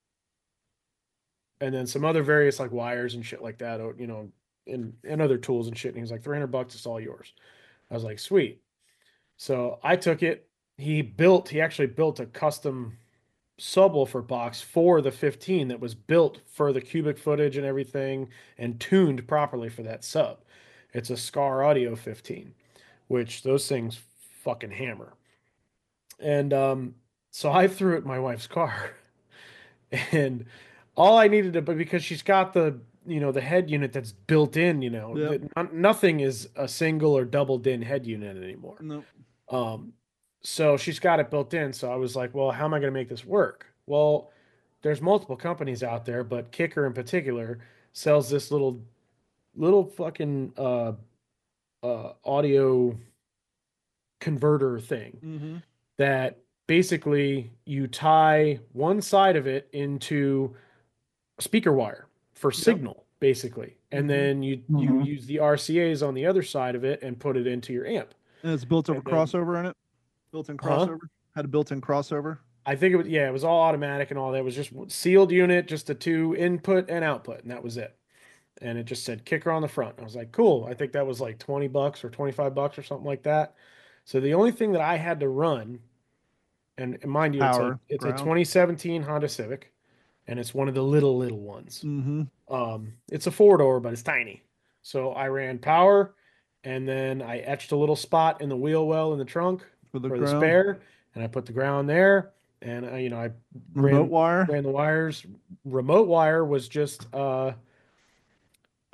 Speaker 4: and then some other various like wires and shit like that, or, you know, and, and other tools and shit. And he was like, three hundred bucks, it's all yours. I was like, sweet. So I took it. He built, he actually built a custom subwoofer box for the fifteen that was built for the cubic footage and everything and tuned properly for that sub. It's a Scar Audio fifteen, which those things fucking hammer. And um, so I threw it in my wife's car. And all I needed to, but because she's got the, you know, the head unit that's built in, you know,
Speaker 3: Yep.
Speaker 4: that no- nothing is a single or double din head unit anymore.
Speaker 3: No.
Speaker 4: Um, so she's got it built in. So I was like, well, how am I going to make this work? Well, there's multiple companies out there, but Kicker in particular sells this little, little fucking uh, uh, audio converter thing
Speaker 3: Mm-hmm.
Speaker 4: that basically you tie one side of it into speaker wire for signal, basically, and
Speaker 3: Mhm.
Speaker 4: then you you
Speaker 5: Mhm.
Speaker 4: use the R C As on the other side of it and put it into your amp.
Speaker 3: And it's built over
Speaker 4: And then-
Speaker 3: crossover in it. Built-in
Speaker 4: Huh?
Speaker 3: crossover. Had a built-in crossover.
Speaker 4: I think it was, yeah, it was all automatic and all that. It was just sealed unit, just a two input and output, and that was it. And it just said Kicker on the front. I was like, cool. I think that was like twenty bucks or twenty-five bucks or something like that. So the only thing that I had to run, and, and mind you, it's, a,
Speaker 3: Power,
Speaker 4: it's a
Speaker 3: ground.
Speaker 4: twenty seventeen Honda Civic, and it's one of the little, little ones.
Speaker 3: Mm-hmm.
Speaker 4: Um, it's a four door, but it's tiny. So I ran power, and then I etched a little spot in the wheel well in the trunk
Speaker 3: For the
Speaker 4: for the
Speaker 3: ground.
Speaker 4: spare, and I put the ground there, and I, you know, I
Speaker 3: Remote
Speaker 4: ran,
Speaker 3: wire.
Speaker 4: ran the wires. Remote wire was just uh,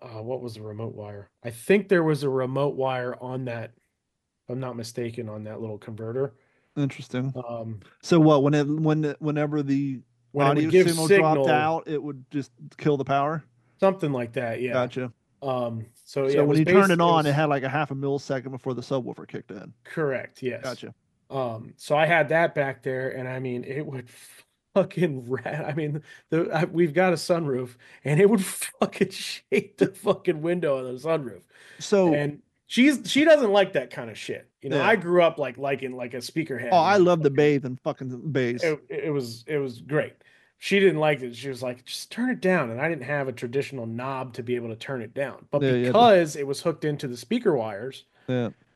Speaker 4: uh, what was the remote wire? I think there was a remote wire on that, if I'm not mistaken, on that little converter.
Speaker 3: Interesting.
Speaker 4: Um,
Speaker 3: So what? When it when it- whenever the
Speaker 4: when it
Speaker 3: audio
Speaker 4: would give
Speaker 3: signal,
Speaker 4: signal,
Speaker 3: dropped out, it would just kill the power.
Speaker 4: something like that. Yeah.
Speaker 3: Gotcha.
Speaker 4: Um, so
Speaker 3: So
Speaker 4: yeah, it
Speaker 3: when
Speaker 4: was
Speaker 3: you turned
Speaker 4: based,
Speaker 3: it
Speaker 4: it
Speaker 3: on, it
Speaker 4: was
Speaker 3: had like a half a millisecond before the subwoofer kicked in.
Speaker 4: correct. Yes.
Speaker 3: Gotcha.
Speaker 4: Um, so I had that back there, and I mean, it would fucking rat. I mean, the I, we've got a sunroof, and it would fucking shake the fucking window of the sunroof.
Speaker 3: So
Speaker 4: And she's she doesn't like that kind of shit. You know,
Speaker 3: Yeah.
Speaker 4: I grew up like liking like a speaker head.
Speaker 3: oh, I
Speaker 4: and
Speaker 3: love to
Speaker 4: fucking-
Speaker 3: bathe in fucking bass.
Speaker 4: It, it was it was great. She didn't like it. She was like, just turn it down. And I didn't have a traditional knob to be able to turn it down. But
Speaker 3: Yeah, yeah, the-
Speaker 4: because it was hooked into the speaker wires,
Speaker 3: Yeah.